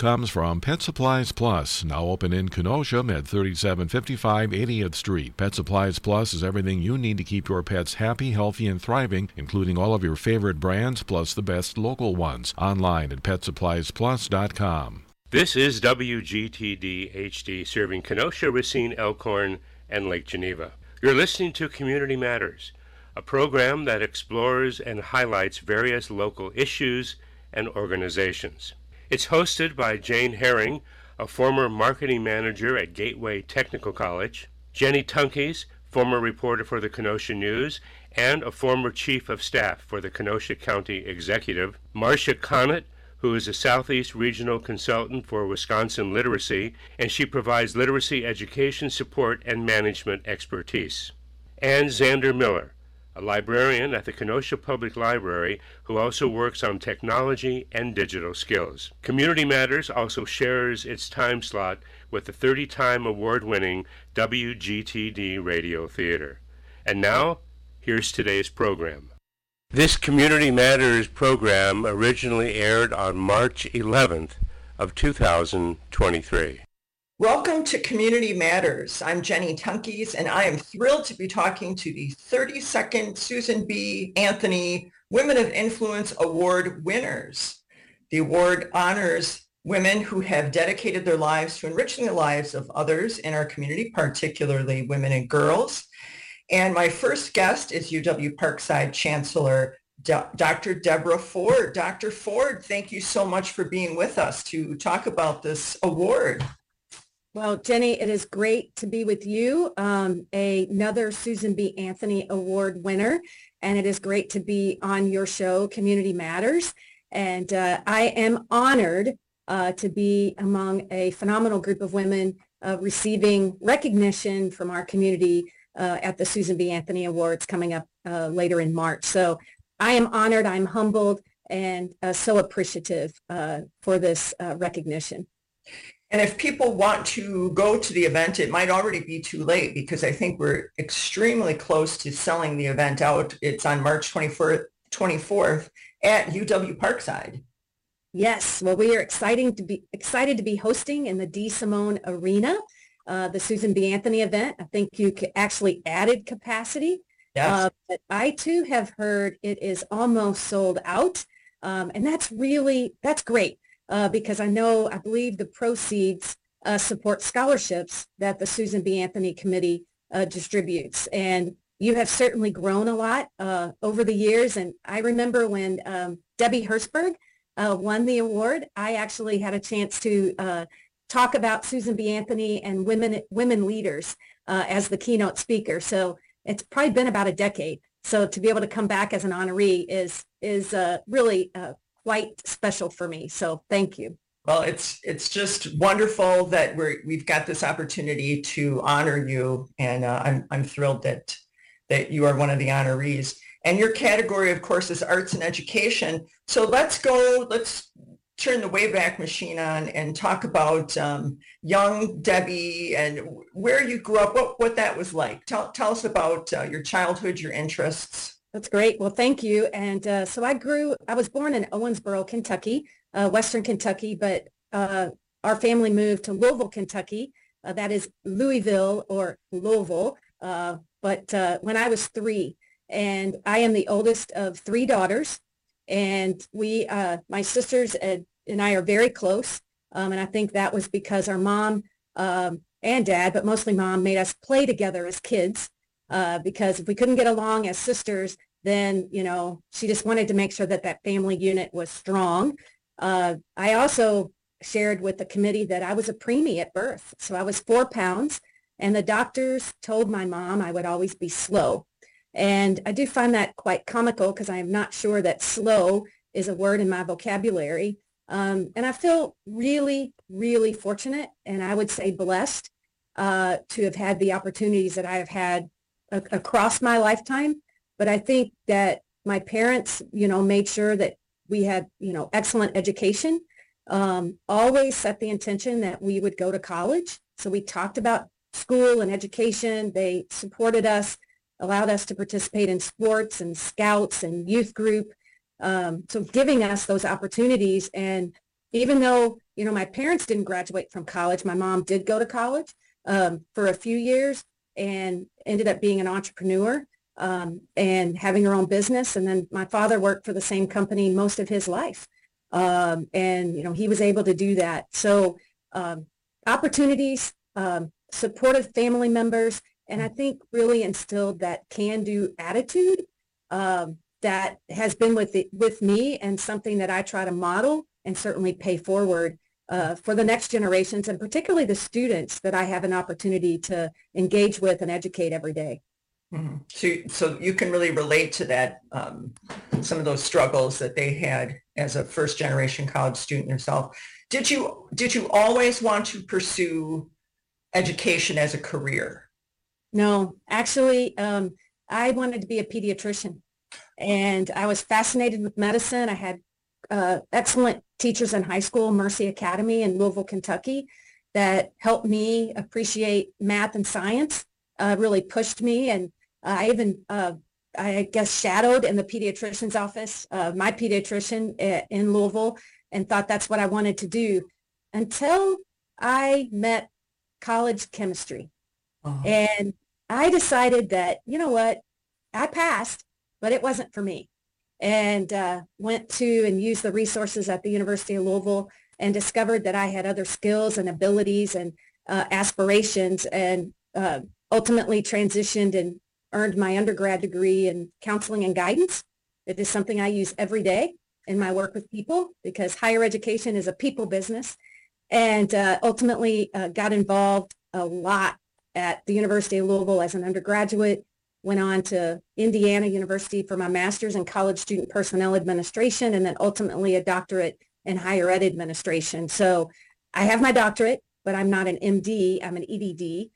comes from Pet Supplies Plus, now open in Kenosha at 3755 80th Street. Pet Supplies Plus is everything you need to keep your pets happy, healthy, and thriving, including all of your favorite brands plus the best local ones. Online at PetSuppliesPlus.com. This is WGTD HD, serving Kenosha, Racine, Elkhorn, and Lake Geneva. You're listening to Community Matters, a program that explores and highlights various local issues and organizations. It's hosted by Jane Herring, a former marketing manager at Gateway Technical College, Jenny Tunkeys, former reporter for the Kenosha News and a former chief of staff for the Kenosha County Executive, Marcia Connett, who is a Southeast Regional Consultant for Wisconsin Literacy, and she provides literacy education support and management expertise, and Xander Miller, a librarian at the Kenosha Public Library who also works on technology and digital skills. Community Matters also shares its time slot with the 30-time award-winning WGTD Radio Theater. And now, here's today's program. This Community Matters program originally aired on March 11th of 2023. Welcome to Community Matters. I'm Jenny Tunkeys, and I am thrilled to be talking to the 32nd Susan B. Anthony Women of Influence Award winners. The award honors women who have dedicated their lives to enriching the lives of others in our community, particularly women and girls. And my first guest is UW Parkside Chancellor Dr. Deborah Ford. Dr. Ford, thank you so much for being with us to talk about this award. Well, Jenny, it is great to be with you, another Susan B. Anthony Award winner, and it is great to be on your show, Community Matters. And I am honored to be among a phenomenal group of women receiving recognition from our community at the Susan B. Anthony Awards coming up later in March. So I am honored, I'm humbled, and so appreciative for this recognition. And if people want to go to the event, it might already be too late because I think we're extremely close to selling the event out. It's on March 24th at UW Parkside. Yes, well, we are excited to be hosting in the D. Simone Arena, the Susan B. Anthony event. I think you actually added capacity. Yes. But I too have heard it is almost sold out, and that's great. Because I believe the proceeds support scholarships that the Susan B. Anthony Committee distributes. And you have certainly grown a lot over the years. And I remember when Debbie Hertzberg won the award, I actually had a chance to talk about Susan B. Anthony and women leaders as the keynote speaker. So it's probably been about a decade. So to be able to come back as an honoree is really quite special for me. So thank you. Well, it's just wonderful that we've got this opportunity to honor you, and I'm thrilled that you are one of the honorees. And your category, of course, is arts and education. So let's turn the Wayback Machine on and talk about young Debbie and where you grew up, what that was like. Tell us about your childhood, your interests. That's great. Well, thank you. And so I was born in Owensboro, Kentucky, Western Kentucky, but our family moved to Louisville, Kentucky. That is Louisville or Louisville. But when I was 3, and I am the oldest of 3 daughters, and my sisters and I are very close. And I think that was because our mom and dad, but mostly mom, made us play together as kids. Because if we couldn't get along as sisters, then, she just wanted to make sure that family unit was strong. I also shared with the committee that I was a preemie at birth. So I was 4 pounds, and the doctors told my mom I would always be slow. And I do find that quite comical because I am not sure that slow is a word in my vocabulary. And I feel really, really fortunate, and I would say blessed to have had the opportunities that I have had across my lifetime. But I think that my parents, made sure that we had, excellent education, always set the intention that we would go to college. So we talked about school and education. They supported us, allowed us to participate in sports and scouts and youth group. So giving us those opportunities. And even though my parents didn't graduate from college. My mom did go to college for a few years and ended up being an entrepreneur and having her own business. And then my father worked for the same company most of his life. And he was able to do that. So opportunities, supportive family members, and I think really instilled that can-do attitude that has been with me and something that I try to model and certainly pay forward for the next generations, and particularly the students that I have an opportunity to engage with and educate every day. Mm-hmm. So you can really relate to that, some of those struggles that they had as a first generation college student yourself. Did you always want to pursue education as a career? No, actually, I wanted to be a pediatrician, and I was fascinated with medicine. I had excellent teachers in high school, Mercy Academy in Louisville, Kentucky, that helped me appreciate math and science, really pushed me. And I even, I guess, shadowed in the pediatrician's office, my pediatrician in Louisville, and thought that's what I wanted to do until I met college chemistry. Uh-huh. And I decided that, you know what, I passed, but it wasn't for me. And went to and used the resources at the University of Louisville and discovered that I had other skills and abilities and aspirations, and ultimately transitioned and earned my undergrad degree in counseling and guidance. It is something I use every day in my work with people, because higher education is a people business. And ultimately got involved a lot at the University of Louisville as an undergraduate, went on to Indiana University for my master's in college student personnel administration, and then ultimately a doctorate in higher ed administration. So I have my doctorate, but I'm not an MD, I'm an EDD.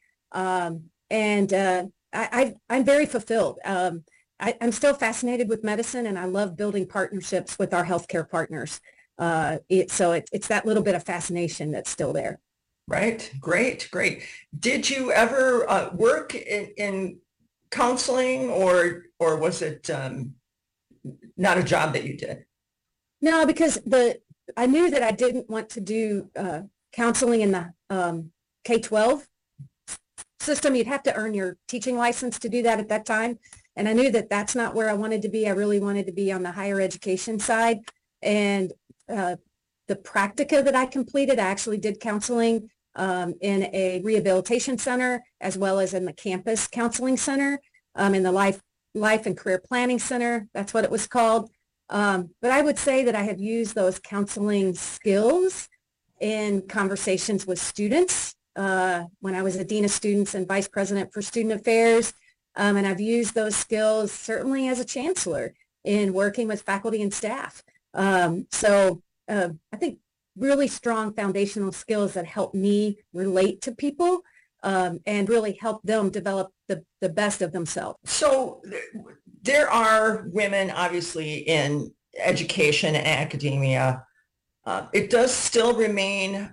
I'm very fulfilled. I'm still fascinated with medicine, and I love building partnerships with our healthcare partners. It's that little bit of fascination that's still there. Right. Great. Did you ever work in counseling, or was it not a job that you did? No, because I knew that I didn't want to do counseling in the K-12 system. You'd have to earn your teaching license to do that at that time. And I knew that that's not where I wanted to be. I really wanted to be on the higher education side. And the practica that I completed, I actually did counseling in a rehabilitation center, as well as in the campus counseling center, in the life and career planning center. That's what it was called. But I would say that I have used those counseling skills in conversations with students when I was a dean of students and vice president for student affairs. And I've used those skills certainly as a chancellor in working with faculty and staff. So I think really strong foundational skills that help me relate to people and really help them develop the best of themselves. So there are women, obviously, in education and academia. It does still remain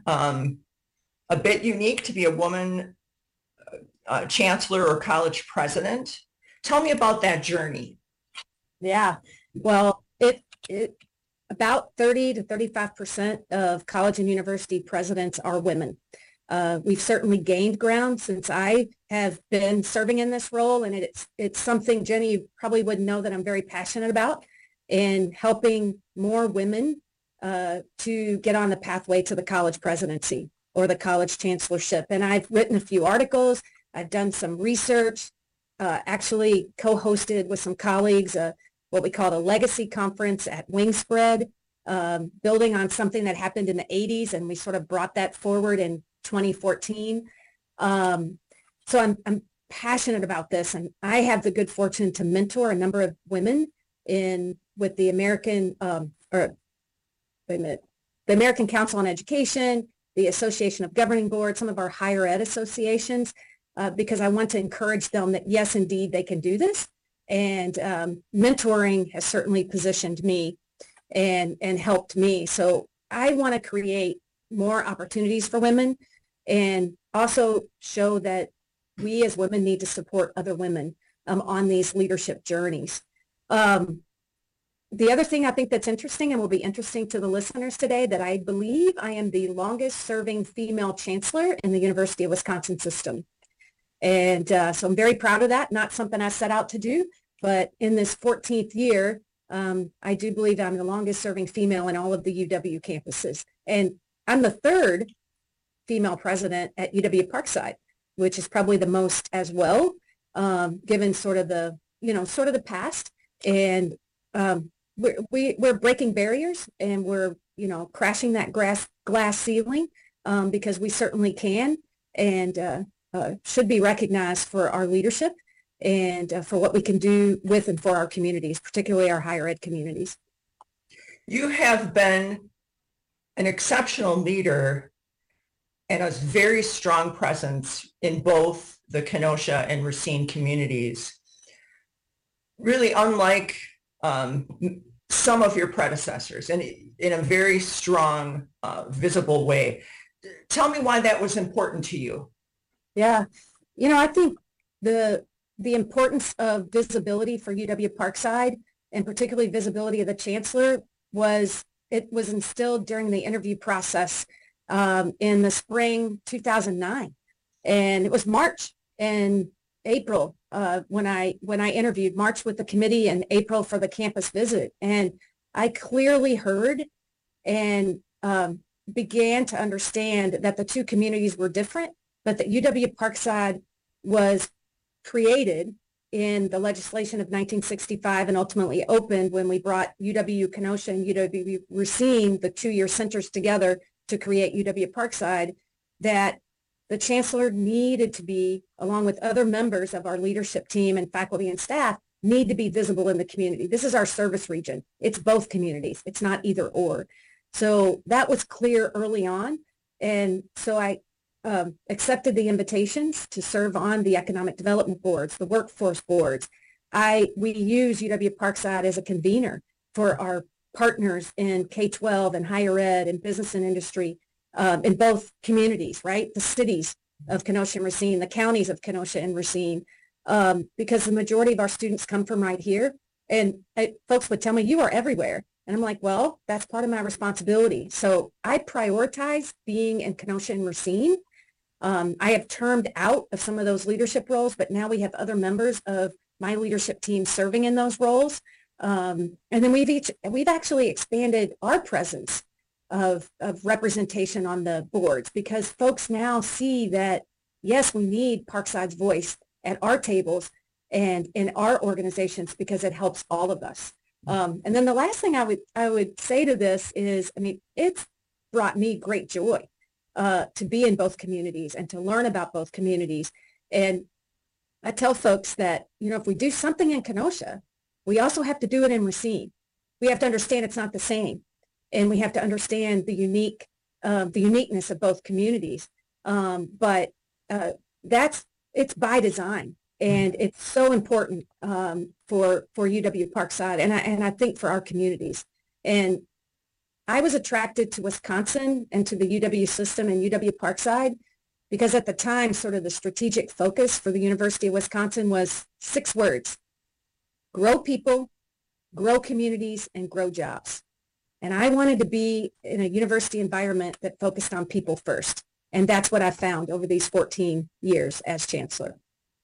a bit unique to be a woman chancellor or college president. Tell me about that journey. Yeah, well, it about 30 to 35% of college and university presidents are women. We've certainly gained ground since I have been serving in this role, and it's something, Jenny, you probably wouldn't know that I'm very passionate about, in helping more women to get on the pathway to the college presidency or the college chancellorship. And I've written a few articles. I've done some research, actually co-hosted with some colleagues what we call a legacy conference at Wingspread, building on something that happened in the 80s, and we sort of brought that forward in 2014. So I'm passionate about this, and I have the good fortune to mentor a number of women with the American the American Council on Education, the Association of Governing Boards, some of our higher ed associations, because I want to encourage them that yes, indeed, they can do this. And mentoring has certainly positioned me and helped me. So I want to create more opportunities for women, and also show that we as women need to support other women on these leadership journeys. the other thing I think that's interesting and will be interesting to the listeners today, that I believe I am the longest serving female chancellor in the University of Wisconsin system. And so I'm very proud of that. Not something I set out to do, but in this 14th year, I do believe I'm the longest serving female in all of the UW campuses. And I'm the third female president at UW Parkside, which is probably the most as well, given sort of the past. And we're breaking barriers, and we're, crashing that glass ceiling, because we certainly can, and should be recognized for our leadership and for what we can do with and for our communities, particularly our higher ed communities. You have been an exceptional leader and a very strong presence in both the Kenosha and Racine communities, really unlike some of your predecessors, and in a very strong, visible way. Tell me why that was important to you. Yeah, I think the importance of visibility for UW Parkside, and particularly visibility of the chancellor, was instilled during the interview process in the spring 2009, and it was March and April when I interviewed. March with the committee and April for the campus visit, and I clearly heard and began to understand that the two communities were different, but that UW Parkside was created in the legislation of 1965 and ultimately opened when we brought UW Kenosha and UW Racine, the two-year centers, together to create UW Parkside, that the chancellor needed to be, along with other members of our leadership team and faculty and staff, need to be visible in the community. This is our service region. It's both communities. It's not either or. So that was clear early on. And so I accepted the invitations to serve on the economic development boards, the workforce boards. We use UW Parkside as a convener for our partners in K-12 and higher ed and business and industry in both communities, right? The cities of Kenosha and Racine, the counties of Kenosha and Racine, because the majority of our students come from right here. And folks would tell me, you are everywhere. And I'm like, well, that's part of my responsibility. So I prioritize being in Kenosha and Racine. I have termed out of some of those leadership roles, but now we have other members of my leadership team serving in those roles. And then we've actually expanded our presence of representation on the boards, because folks now see that, yes, we need Parkside's voice at our tables and in our organizations, because it helps all of us. And then the last thing I would say to this is, it's brought me great joy to be in both communities and to learn about both communities. And I tell folks that, if we do something in Kenosha, we also have to do it in Racine. We have to understand it's not the same. And we have to understand the uniqueness of both communities. But it's by design. And it's so important for UW Parkside, and I think for our communities. And I was attracted to Wisconsin and to the UW system and UW Parkside because at the time, sort of the strategic focus for the University of Wisconsin was 6 words: grow people, grow communities, and grow jobs. And I wanted to be in a university environment that focused on people first. And that's what I found over these 14 years as chancellor.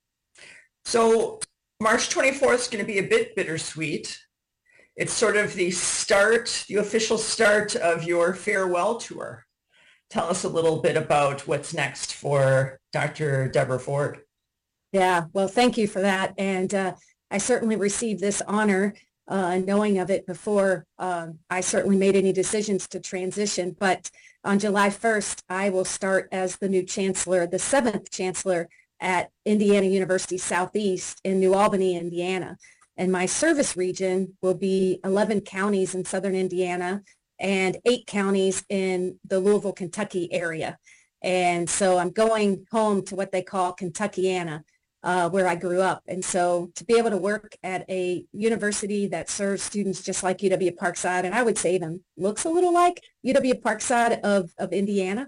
So March 24th is going to be a bit bittersweet. It's sort of the official start of your farewell tour. Tell us a little bit about what's next for Dr. Deborah Ford. Yeah, well, thank you for that. And I certainly received this honor knowing of it before I certainly made any decisions to transition. But on July 1st, I will start as the new chancellor, the 7th chancellor at Indiana University Southeast in New Albany, Indiana. And my service region will be 11 counties in southern Indiana and 8 counties in the Louisville, Kentucky area. And so I'm going home to what they call Kentuckiana, where I grew up. And so to be able to work at a university that serves students just like UW Parkside, and I would say even looks a little like UW Parkside of Indiana,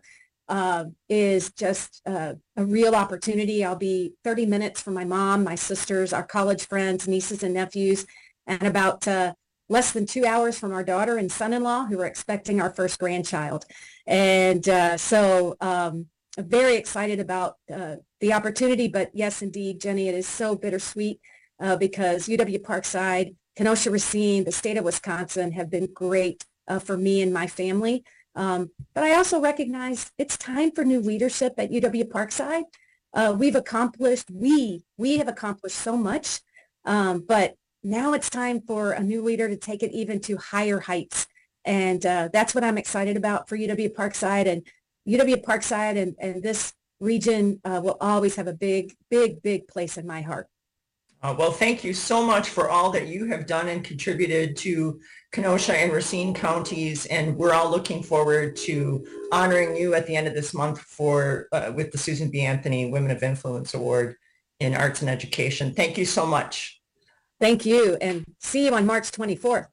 is just a real opportunity. I'll be 30 minutes from my mom, my sisters, our college friends, nieces and nephews, and about less than 2 hours from our daughter and son-in-law who are expecting our first grandchild. And I'm very excited about the opportunity. But yes, indeed, Jenny, it is so bittersweet because UW-Parkside, Kenosha-Racine, the state of Wisconsin have been great for me and my family. But I also recognize it's time for new leadership at UW-Parkside. We have accomplished so much, but now it's time for a new leader to take it even to higher heights. And that's what I'm excited about for UW-Parkside. And UW-Parkside and this region will always have a big, big, big place in my heart. Well, thank you so much for all that you have done and contributed to Kenosha and Racine counties, and we're all looking forward to honoring you at the end of this month with the Susan B. Anthony Women of Influence Award in Arts and Education. Thank you so much. Thank you, and see you on March 24th.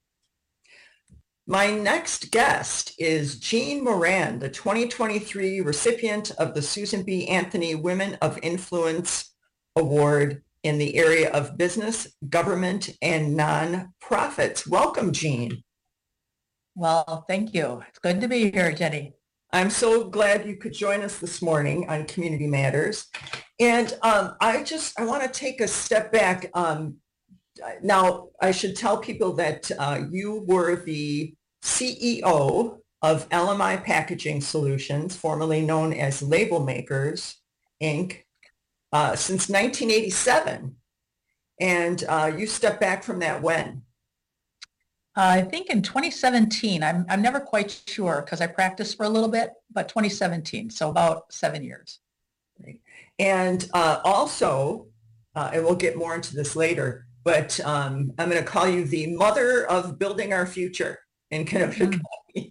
My next guest is Jean Moran, the 2023 recipient of the Susan B. Anthony Women of Influence Award in the area of business, government, and nonprofits. Welcome, Jean. Well, thank you. It's good to be here, Jenny. I'm so glad you could join us this morning on Community Matters. And I want to take a step back. Now, I should tell people that you were the CEO of LMI Packaging Solutions, formerly known as Label Makers, Inc., since 1987. And you stepped back from that when? I think in 2017. I'm never quite sure because I practiced for a little bit, but 2017, so about 7 years. And also, and we'll get more into this later, but I'm going to call you the mother of building our future in Kenosha County.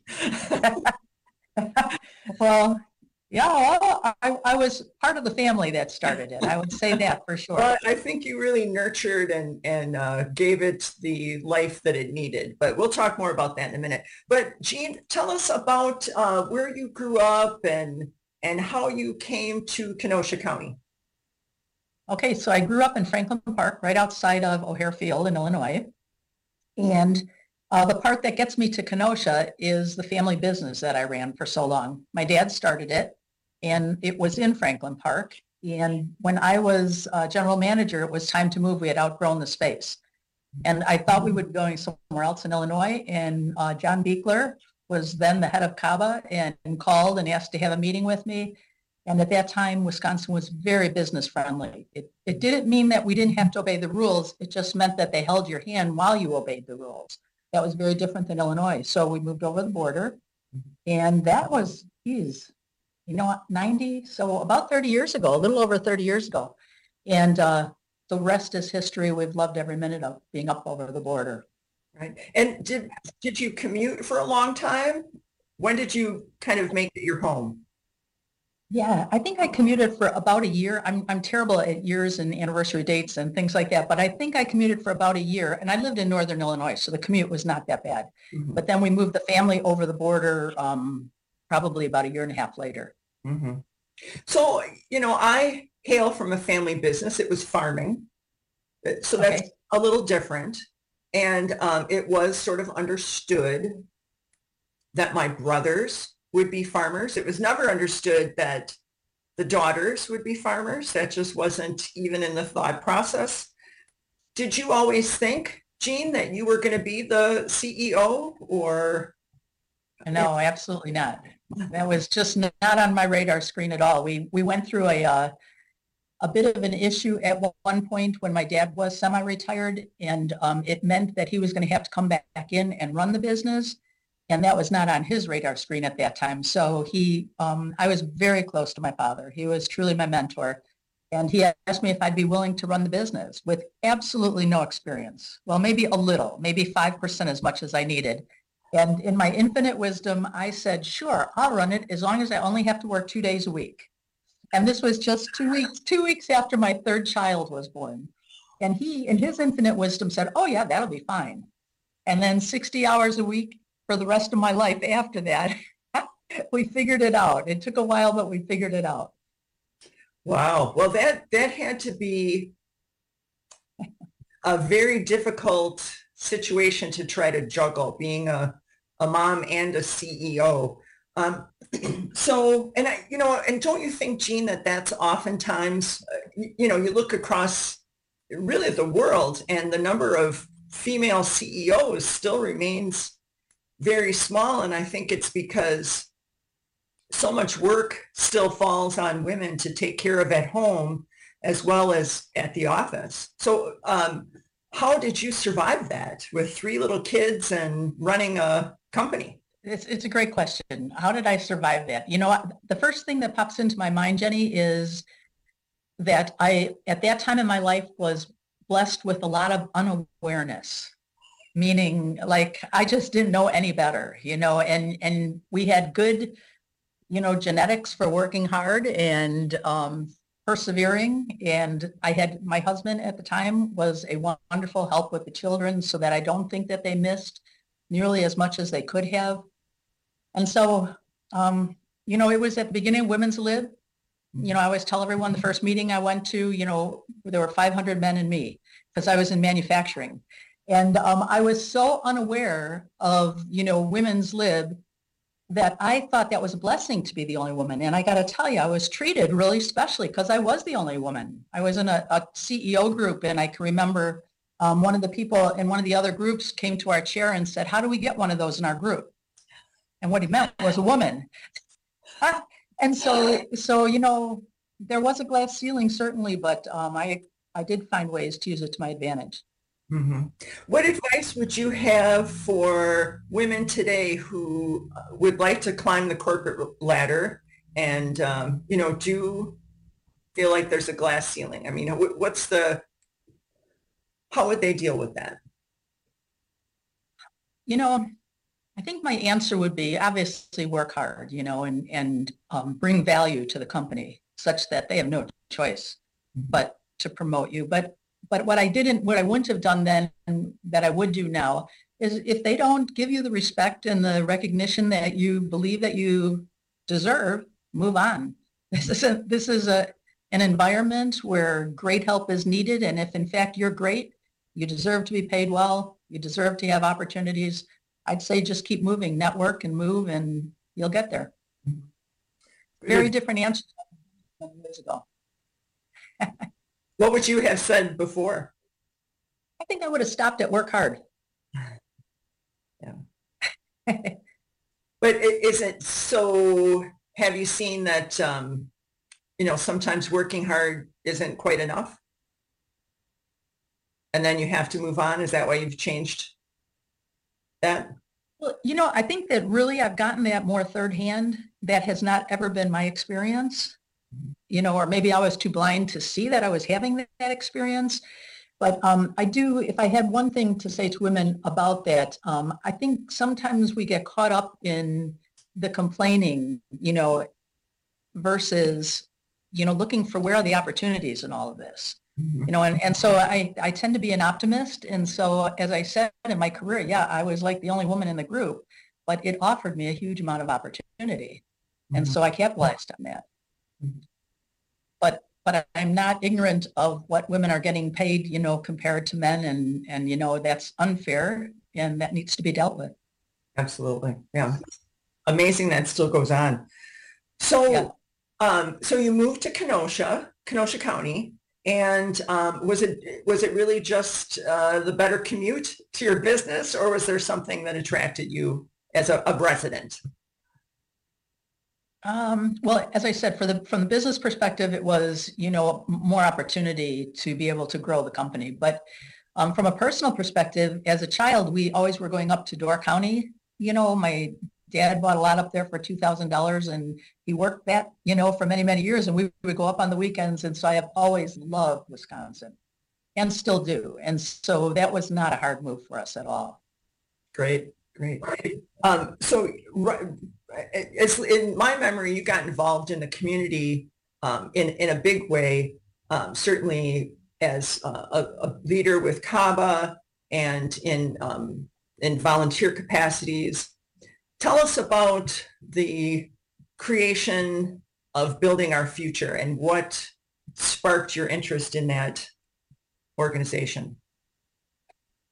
Well, yeah, I was part of the family that started it. I would say that for sure. Well, I think you really nurtured and gave it the life that it needed. But we'll talk more about that in a minute. But Jean, tell us about where you grew up and how you came to Kenosha County. Okay, so I grew up in Franklin Park, right outside of O'Hare Field in Illinois. And the part that gets me to Kenosha is the family business that I ran for so long. My dad started it, and it was in Franklin Park. And when I was general manager, it was time to move. We had outgrown the space. And I thought we would be going somewhere else in Illinois. And John Beekler was then the head of CABA and called and asked to have a meeting with me. And at that time, Wisconsin was very business friendly. It didn't mean that we didn't have to obey the rules. It just meant that they held your hand while you obeyed the rules. That was very different than Illinois. So we moved over the border. And that was, 90, so about 30 years ago, a little over 30 years ago. And the rest is history. We've loved every minute of being up over the border. Right. And did you commute for a long time? When did you kind of make it your home? Yeah, I think I commuted for about a year. I'm terrible at years and anniversary dates and things like that, but I think I commuted for about a year, and I lived in Northern Illinois, so the commute was not that bad. Mm-hmm. But then we moved the family over the border probably about a year and a half later. Mm-hmm. So, I hail from a family business. It was farming, so that's okay. A little different. And it was sort of understood that my brothers would be farmers. It was never understood that the daughters would be farmers. That just wasn't even in the thought process. Did you always think, Jean, that you were going to be the CEO or? No, absolutely not. That was just not on my radar screen at all. We went through a bit of an issue at one point when my dad was semi-retired, and it meant that he was going to have to come back in and run the business. And that was not on his radar screen at that time. So I was very close to my father. He was truly my mentor. And he asked me if I'd be willing to run the business with absolutely no experience. Well, maybe a little, maybe 5% as much as I needed. And in my infinite wisdom, I said, sure, I'll run it as long as I only have to work 2 days a week. And this was just 2 weeks after my third child was born. And he, in his infinite wisdom, said, oh, yeah, that'll be fine. And then 60 hours a week for the rest of my life after that, we figured it out. It took a while, but we figured it out. Wow. Well, that had to be a very difficult situation to try to juggle being a mom and a CEO. So, and and don't you think, Jean, that that's oftentimes, you look across really the world and the number of female CEOs still remains very small. And I think it's because so much work still falls on women to take care of at home as well as at the office. So how did you survive that with 3 little kids and running a company? It's a great question. How did I survive that? The first thing that pops into my mind, Jenny, is that I, at that time in my life, was blessed with a lot of unawareness, meaning like I just didn't know any better, and we had good, genetics for working hard and persevering. And I had, my husband at the time was a wonderful help with the children, so that I don't think that they missed nearly as much as they could have. And so, it was at the beginning of Women's Lib. I always tell everyone the first meeting I went to, there were 500 men and me because I was in manufacturing. And I was so unaware of, Women's Lib that I thought that was a blessing to be the only woman. And I got to tell you, I was treated really specially because I was the only woman. I was in a CEO group, and I can remember one of the people in one of the other groups came to our chair and said, "How do we get one of those in our group?" And what he meant was a woman. And so, there was a glass ceiling, certainly, but I did find ways to use it to my advantage. Mm-hmm. What advice would you have for women today who would like to climb the corporate ladder and, do feel like there's a glass ceiling? I mean, how would they deal with that? I think my answer would be obviously work hard, and bring value to the company such that they have no choice but to promote you. But what I wouldn't have done then that I would do now is if they don't give you the respect and the recognition that you believe that you deserve, move on. This is an environment where great help is needed. And if in fact you're great, you deserve to be paid well, you deserve to have opportunities. I'd say just keep moving, network and move, and you'll get there. Very different answer than years ago. What would you have said before? I think I would have stopped at work hard. Yeah. But is it so, have you seen that, sometimes working hard isn't quite enough? And then you have to move on? Is that why you've changed that? Well, I think that really I've gotten that more third hand. That has not ever been my experience, or maybe I was too blind to see that I was having that experience. But I do, if I had one thing to say to women about that, I think sometimes we get caught up in the complaining, versus, looking for where are the opportunities in all of this. And so I tend to be an optimist. And so, as I said in my career, yeah, I was like the only woman in the group, but it offered me a huge amount of opportunity. And so I capitalized on that. But I'm not ignorant of what women are getting paid, compared to men. And that's unfair, and that needs to be dealt with. Absolutely. Yeah. Amazing that still goes on. So, so you moved to Kenosha County. And was it really just the better commute to your business, or was there something that attracted you as a resident? Well, as I said, from the business perspective, it was, more opportunity to be able to grow the company. But from a personal perspective, as a child, we always were going up to Door County. My dad bought a lot up there for $2,000, and he worked that, for many, many years, and we would go up on the weekends. And so I have always loved Wisconsin and still do. And so that was not a hard move for us at all. Great. So it's, in my memory, you got involved in the community in a big way, certainly as a leader with CABA and in volunteer capacities. Tell us about the creation of Building Our Future and what sparked your interest in that organization.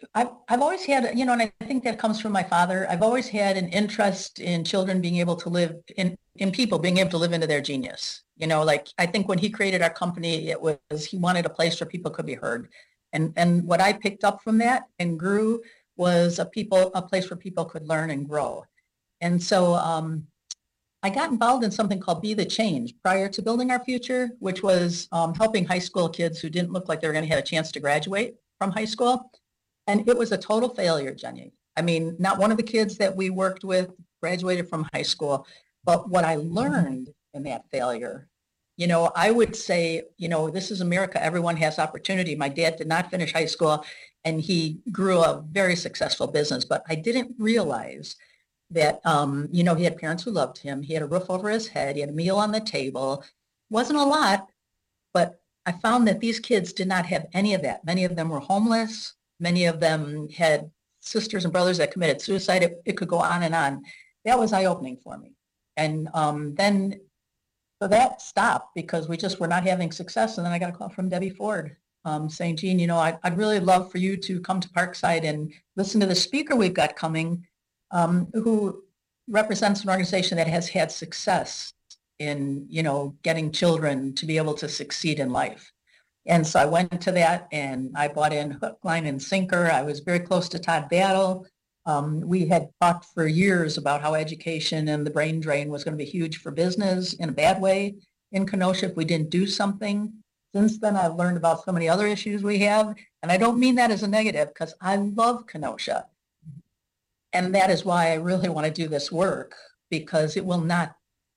I've always had, and I think that comes from my father. I've always had an interest in children being able to live in people being able to live into their genius. Like I think when he created our company, he wanted a place where people could be heard. And what I picked up from that and grew was a place where people could learn and grow. And so I got involved in something called Be the Change prior to Building Our Future, which was helping high school kids who didn't look like they were going to have a chance to graduate from high school. And it was a total failure, Jenny. I mean, not one of the kids that we worked with graduated from high school, but what I learned in that failure, I would say, this is America. Everyone has opportunity. My dad did not finish high school and he grew a very successful business, but I didn't realize that, he had parents who loved him. He had a roof over his head. He had a meal on the table. Wasn't a lot, but I found that these kids did not have any of that. Many of them were homeless. Many of them had sisters and brothers that committed suicide. It could go on and on. That was eye-opening for me. And then so that stopped because we just were not having success. And then I got a call from Debbie Ford saying, Jean, I'd really love for you to come to Parkside and listen to the speaker we've got coming, who represents an organization that has had success in, getting children to be able to succeed in life. And so I went to that and I bought in hook, line, and sinker. I was very close to Todd Battle. We had talked for years about how education and the brain drain was going to be huge for business in a bad way in Kenosha if we didn't do something. Since then, I've learned about so many other issues we have. And I don't mean that as a negative because I love Kenosha. And that is why I really want to do this work, because it will not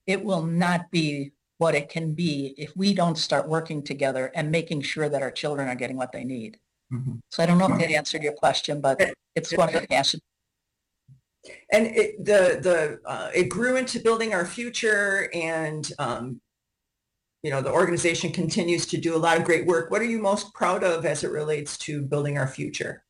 be what it can be if we don't start working together and making sure that our children are getting what they need. Mm-hmm. So I don't know if that answered your question, but it's one of the passions. And it grew into Building Our Future, and the organization continues to do a lot of great work. What are you most proud of as it relates to Building Our Future?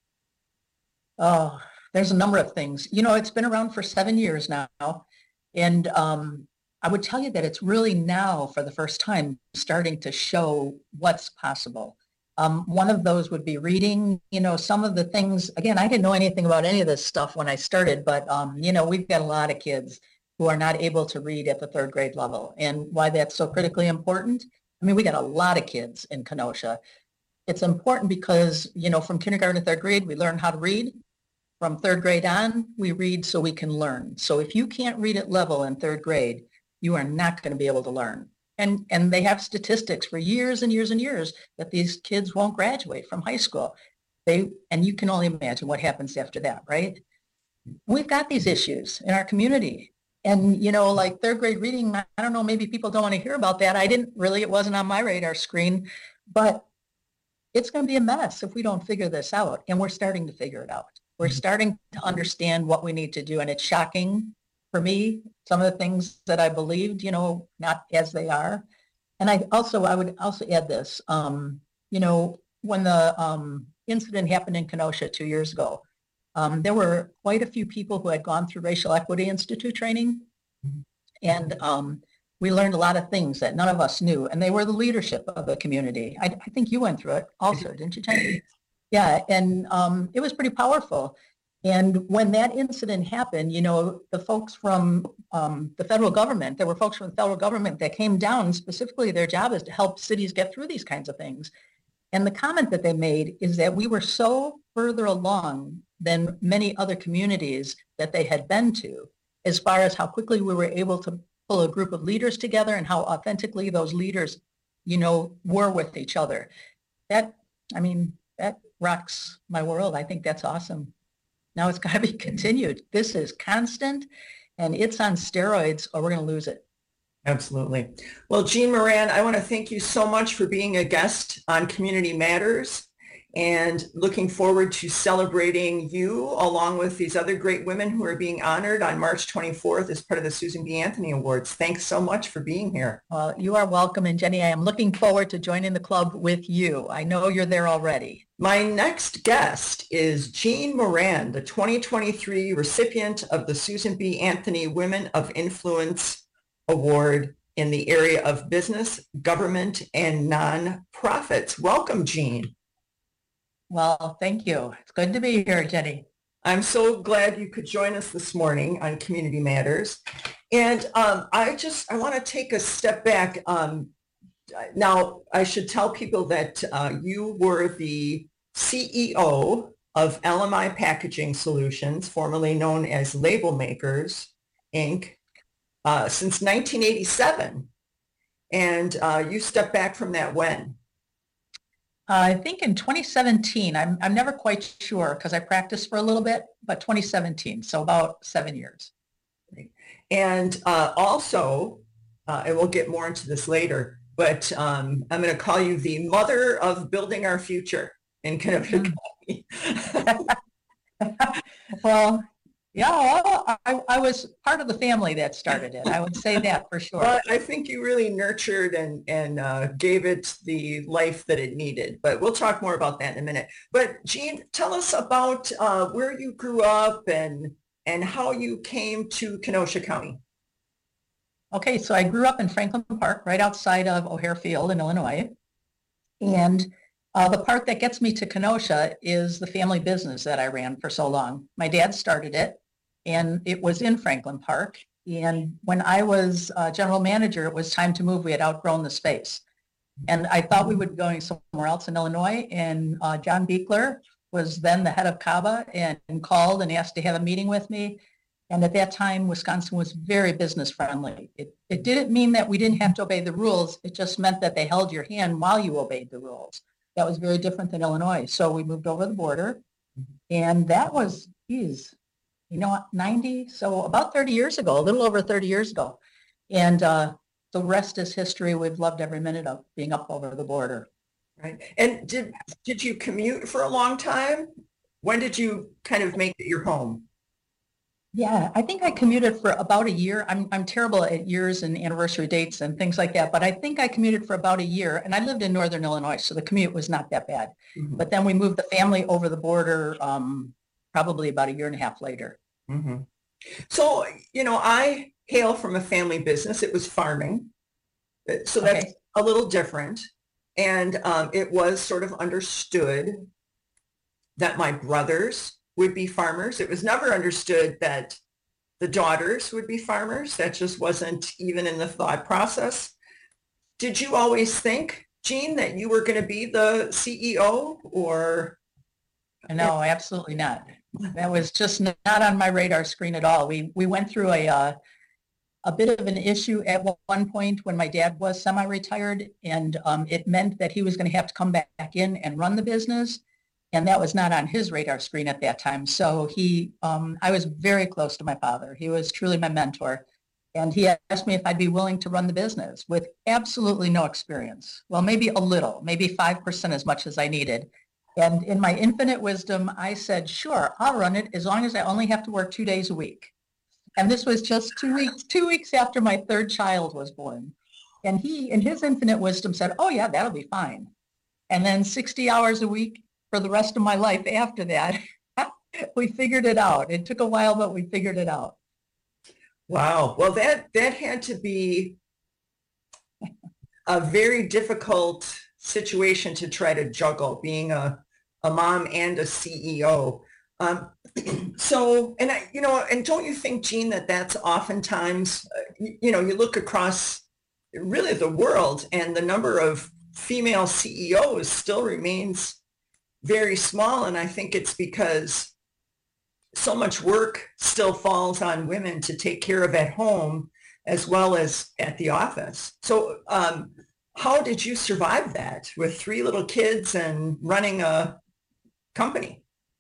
Oh, there's a number of things. It's been around for 7 years now, and I would tell you that it's really now, for the first time, starting to show what's possible. One of those would be reading. Some of the things, again, I didn't know anything about any of this stuff when I started, but, we've got a lot of kids who are not able to read at the third grade level. And why that's so critically important, we got a lot of kids in Kenosha. It's important because, from kindergarten to third grade, we learn how to read. From third grade on, we read so we can learn. So if you can't read at level in third grade, you are not going to be able to learn. And they have statistics for years and years and years that these kids won't graduate from high school. And you can only imagine what happens after that, right? We've got these issues in our community. And, like third grade reading, I don't know, maybe people don't want to hear about that. It wasn't on my radar screen, but it's going to be a mess if we don't figure this out. And we're starting to figure it out. We're starting to understand what we need to do. And it's shocking for me, some of the things that I believed, not as they are. And I would also add this, when the incident happened in Kenosha 2 years ago, there were quite a few people who had gone through Racial Equity Institute training. And we learned a lot of things that none of us knew. And they were the leadership of the community. I think you went through it also, didn't you, Jenny? Yeah, and it was pretty powerful. And when that incident happened, the folks from the federal government, there were folks from the federal government that came down. Specifically, their job is to help cities get through these kinds of things. And the comment that they made is that we were so further along than many other communities that they had been to, as far as how quickly we were able to pull a group of leaders together and how authentically those leaders, were with each other. That rocks my world. I think that's awesome. Now it's got to be continued. This is constant, and it's on steroids, or we're going to lose it. Absolutely. Well, Jean Moran, I want to thank you so much for being a guest on Community Matters, and looking forward to celebrating you along with these other great women who are being honored on March 24th as part of the Susan B. Anthony Awards. Thanks so much for being here. Well, you are welcome. And Jenny, I am looking forward to joining the club with you. I know you're there already. My next guest is Jean Moran, the 2023 recipient of the Susan B. Anthony Women of Influence Award in the area of business, government, and nonprofits. Welcome, Jean. Well, thank you. It's good to be here, Jenny. I'm so glad you could join us this morning on Community Matters. And I want to take a step back. Now, I should tell people that you were the CEO of LMI Packaging Solutions, formerly known as Label Makers, Inc., since 1987. And you stepped back from that when? I think in 2017. I'm never quite sure because I practiced for a little bit, but 2017, so about 7 years. And also, and we'll get more into this later, but I'm going to call you the mother of building our future in Kenosha County. Well, yeah, I was part of the family that started it. I would say that for sure. Well, I think you really nurtured and gave it the life that it needed. But we'll talk more about that in a minute. But Jean, tell us about where you grew up and how you came to Kenosha County. Okay, so I grew up in Franklin Park, right outside of O'Hare Field in Illinois. And the part that gets me to Kenosha is the family business that I ran for so long. My dad started it, and it was in Franklin Park. And when I was general manager, it was time to move. We had outgrown the space. And I thought we would be going somewhere else in Illinois. And John Beekler was then the head of CABA and called and asked to have a meeting with me. And at that time, Wisconsin was very business friendly. It didn't mean that we didn't have to obey the rules. It just meant that they held your hand while you obeyed the rules. That was very different than Illinois. So we moved over the border. And that was, 90, so about 30 years ago, a little over 30 years ago. And the rest is history. We've loved every minute of being up over the border. Right. And did you commute for a long time? When did you kind of make it your home? Yeah, I think I commuted for about a year. I'm terrible at years and anniversary dates and things like that, but I think I commuted for about a year, and I lived in Northern Illinois, so the commute was not that bad. Mm-hmm. But then we moved the family over the border probably about a year and a half later. Mm-hmm. So, I hail from a family business. It was farming, so that's okay. A little different. And it was sort of understood that my brothers would be farmers. It was never understood that the daughters would be farmers. That just wasn't even in the thought process. Did you always think, Jean, that you were going to be the CEO or? No, absolutely not. That was just not on my radar screen at all. We went through a bit of an issue at one point when my dad was semi-retired, and it meant that he was going to have to come back in and run the business. And that was not on his radar screen at that time. So I was very close to my father. He was truly my mentor. And he asked me if I'd be willing to run the business with absolutely no experience. Well, maybe a little, maybe 5% as much as I needed. And in my infinite wisdom, I said, sure, I'll run it as long as I only have to work 2 days a week. And this was just 2 weeks after my third child was born. And he, in his infinite wisdom, said, oh, yeah, that'll be fine. And then 60 hours a week for the rest of my life after that, we figured it out. It took a while, but we figured it out. Wow. Well, that had to be a very difficult situation to try to juggle, being a mom and a CEO. So, and don't you think, Jean, that's oftentimes, you look across really the world and the number of female CEOs still remains very small. And I think it's because so much work still falls on women to take care of at home as well as at the office. So how did you survive that with 3 little kids and running a company?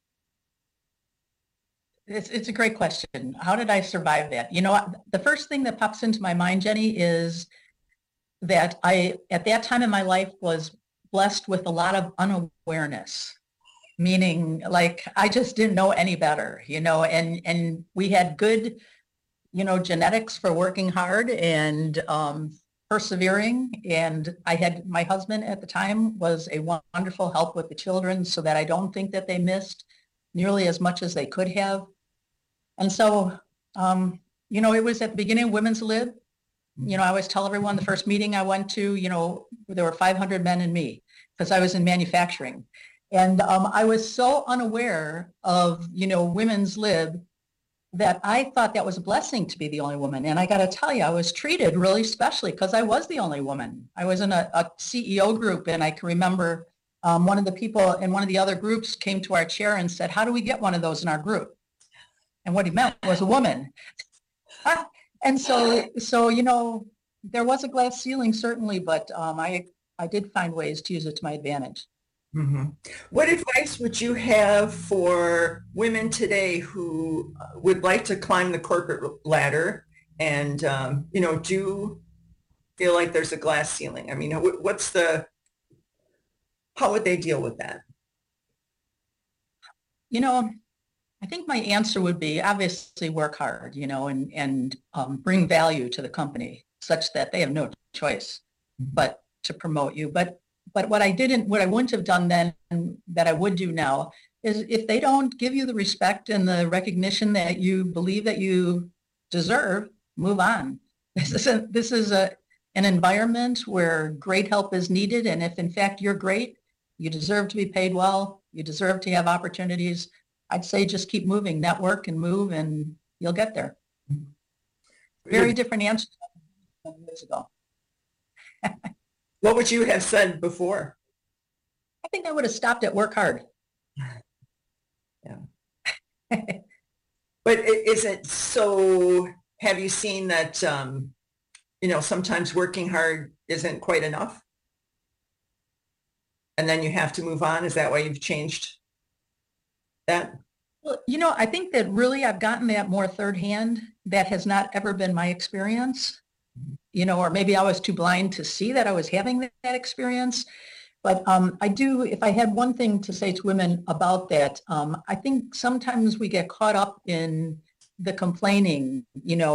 It's a great question. How did I survive that? The first thing that pops into my mind, Jenny, is that I, at that time in my life, was blessed with a lot of unawareness, meaning like I just didn't know any better, and we had good, genetics for working hard and persevering. And I had, my husband at the time was a wonderful help with the children, so that I don't think that they missed nearly as much as they could have. And so, it was at the beginning of Women's Lib. I always tell everyone the first meeting I went to, there were 500 men and me because I was in manufacturing. And I was so unaware of, women's lib that I thought that was a blessing to be the only woman. And I got to tell you, I was treated really specially because I was the only woman. I was in a CEO group, and I can remember one of the people in one of the other groups came to our chair and said, "How do we get one of those in our group?" And what he meant was a woman. And so, there was a glass ceiling, certainly, but I did find ways to use it to my advantage. Mm-hmm. What advice would you have for women today who would like to climb the corporate ladder and, do feel like there's a glass ceiling? I mean, how would they deal with that? I think my answer would be obviously work hard, and bring value to the company such that they have no choice but to promote you. But what I wouldn't have done then that I would do now is if they don't give you the respect and the recognition that you believe that you deserve, move on. This is an environment where great help is needed. And if in fact you're great, you deserve to be paid well, you deserve to have opportunities. I'd say just keep moving, network and move, and you'll get there. Very different answer than years ago. What would you have said before? I think I would have stopped at work hard. Yeah. But is it so, have you seen that, sometimes working hard isn't quite enough? And then you have to move on? Is that why you've changed that? Well, I think that really I've gotten that more third hand. That has not ever been my experience. Or maybe I was too blind to see that I was having that experience. But I do, if I had one thing to say to women about that, I think sometimes we get caught up in the complaining,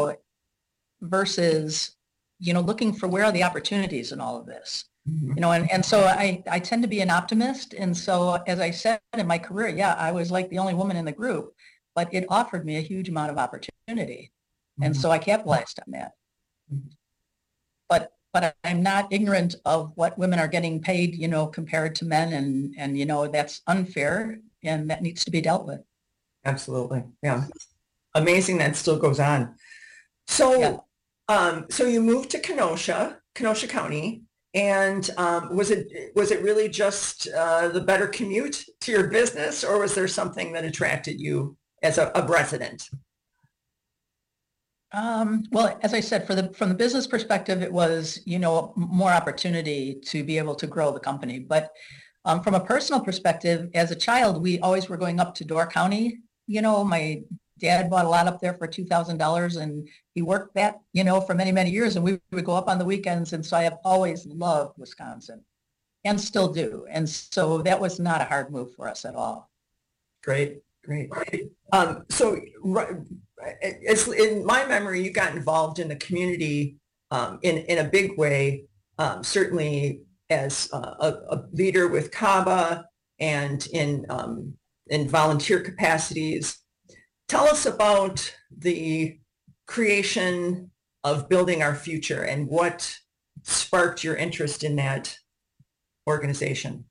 versus, looking for where are the opportunities in all of this. Mm-hmm. And so I tend to be an optimist. And so, as I said in my career, yeah, I was like the only woman in the group, but it offered me a huge amount of opportunity. Mm-hmm. And so I capitalized on that. Mm-hmm. But I'm not ignorant of what women are getting paid, compared to men, and that's unfair, and that needs to be dealt with. Absolutely. Yeah. Amazing that still goes on. So, yeah. So you moved to Kenosha County, and was it really just the better commute to your business, or was there something that attracted you as a resident? Well, as I said, from the business perspective, it was, more opportunity to be able to grow the company. But from a personal perspective, as a child, we always were going up to Door County. My dad bought a lot up there for $2,000, and he worked that, for many, many years. And we would go up on the weekends. And so I have always loved Wisconsin and still do. And so that was not a hard move for us at all. Great. So it's, in my memory, you got involved in the community in a big way, certainly as a leader with CABA and in volunteer capacities. Tell us about the creation of Building Our Future and what sparked your interest in that organization.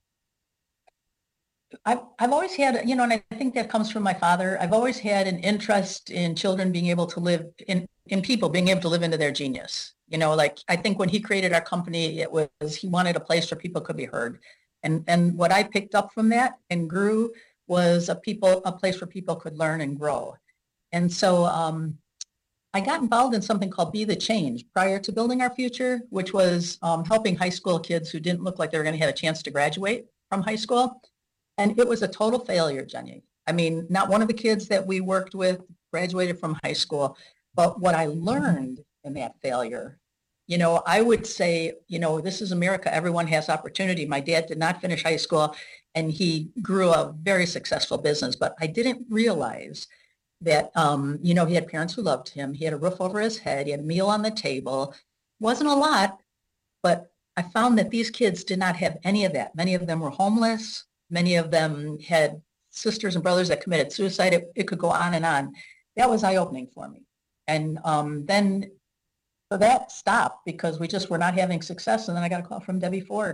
I've always had, and I think that comes from my father. I've always had an interest in children being able to live in people being able to live into their genius. I think when he created our company, it was, he wanted a place where people could be heard. And what I picked up from that and grew was a place where people could learn and grow. And so I got involved in something called Be the Change prior to Building Our Future, which was helping high school kids who didn't look like they were going to have a chance to graduate from high school. And it was a total failure, Jenny. I mean, not one of the kids that we worked with graduated from high school. But what I learned in that failure, I would say, this is America. Everyone has opportunity. My dad did not finish high school, and he grew a very successful business. But I didn't realize that, he had parents who loved him. He had a roof over his head. He had a meal on the table. Wasn't a lot, but I found that these kids did not have any of that. Many of them were homeless. Many of them had sisters and brothers that committed suicide. It could go on and on. That was eye-opening for me. And then so that stopped because we just were not having success. And then I got a call from Debbie Ford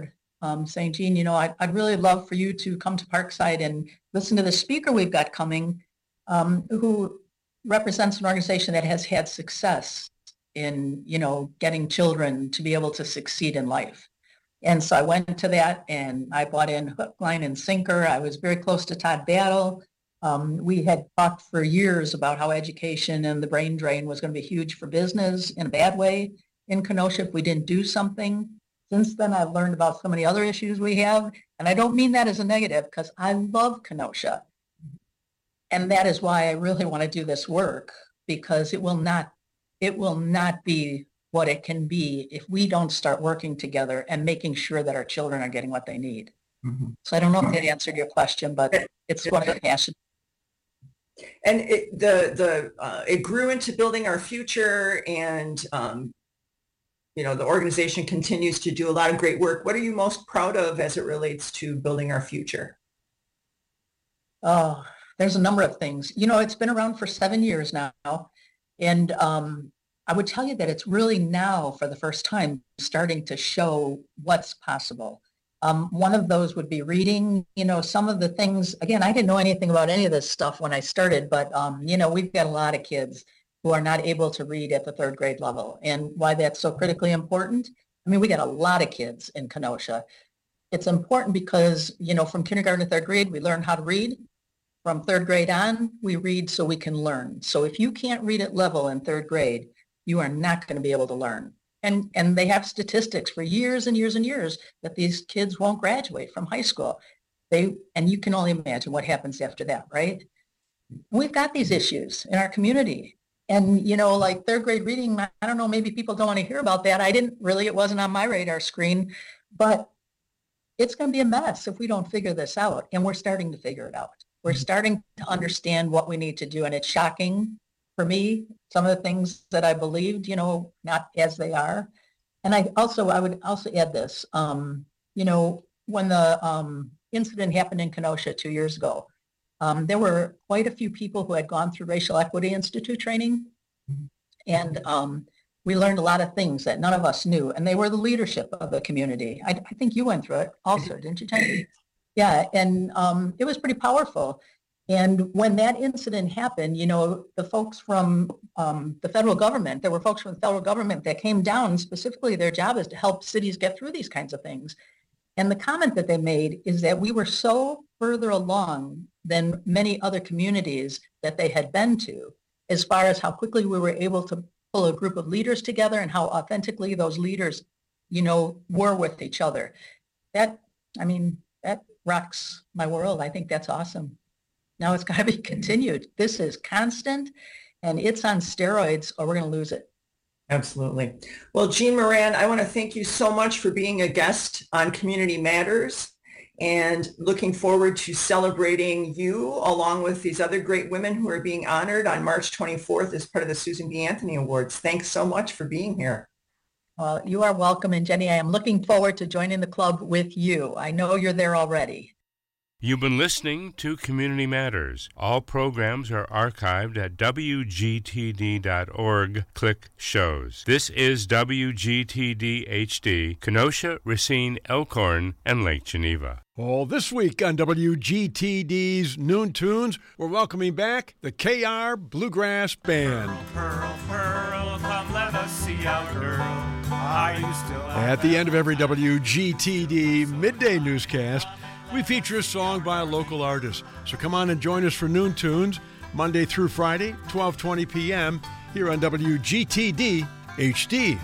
saying, Jean, you know, I'd really love for you to come to Parkside and listen to the speaker we've got coming, who represents an organization that has had success in, you know, getting children to be able to succeed in life. And so I went to that and I bought in hook, line, and sinker. I was very close to Todd Battle. We had talked for years about how education and the brain drain was going to be huge for business in a bad way in Kenosha if we didn't do something. Since then, I've learned about so many other issues we have. And I don't mean that as a negative, because I love Kenosha. And that is why I really want to do this work, because it will not be what it can be if we don't start working together and making sure that our children are getting what they need. Mm-hmm. So I don't know if that answered your question, but it's one of the passions. And it grew into Building Our Future, and you know, the organization continues to do a lot of great work. What are you most proud of as it relates to Building Our Future? Oh, there's a number of things. You know, it's been around for 7 years now, and I would tell you that it's really now, for the first time, starting to show what's possible. One of those would be reading. You know, some of the things, again, I didn't know anything about any of this stuff when I started, but, you know, we've got a lot of kids who are not able to read at the third grade level. And why that's so critically important, I mean, we got a lot of kids in Kenosha. It's important because, you know, from kindergarten to third grade, we learn how to read. From third grade on, we read so we can learn. So if you can't read at level in third grade, you are not going to be able to learn. And they have statistics for years and years and years that these kids won't graduate from high school. And you can only imagine what happens after that, right? We've got these issues in our community. And, you know, like third grade reading, I don't know, maybe people don't want to hear about that. It wasn't on my radar screen, but it's going to be a mess if we don't figure this out. And we're starting to figure it out. We're starting to understand what we need to do. And it's shocking for me, some of the things that I believed, you know, not as they are. And I would also add this, you know, when the incident happened in Kenosha 2 years ago, there were quite a few people who had gone through Racial Equity Institute training. And we learned a lot of things that none of us knew. And they were the leadership of the community. I think you went through it also, didn't you, Jenny? Yeah, and it was pretty powerful. And when that incident happened, you know, the folks from the federal government, there were folks from the federal government that came down. Specifically, their job is to help cities get through these kinds of things. And the comment that they made is that we were so further along than many other communities that they had been to, as far as how quickly we were able to pull a group of leaders together and how authentically those leaders, you know, were with each other. That rocks my world. I think that's awesome. Now it's got to be continued. This is constant, and it's on steroids, or we're going to lose it. Absolutely. Well, Jean Moran, I want to thank you so much for being a guest on Community Matters, and looking forward to celebrating you along with these other great women who are being honored on March 24th as part of the Susan B. Anthony Awards. Thanks so much for being here. Well, you are welcome. And Jenny, I am looking forward to joining the club with you. I know you're there already. You've been listening to Community Matters. All programs are archived at wgtd.org. Click Shows. This is WGTD HD, Kenosha, Racine, Elkhorn, and Lake Geneva. Well, this week on WGTD's Noon Tunes, we're welcoming back the KR Bluegrass Band. Pearl, pearl, come let us see our girl. Are you still at the end of every WGTD midday newscast, we feature a song by a local artist. So come on and join us for Noon Tunes, Monday through Friday, 12:20 p.m. here on WGTD HD.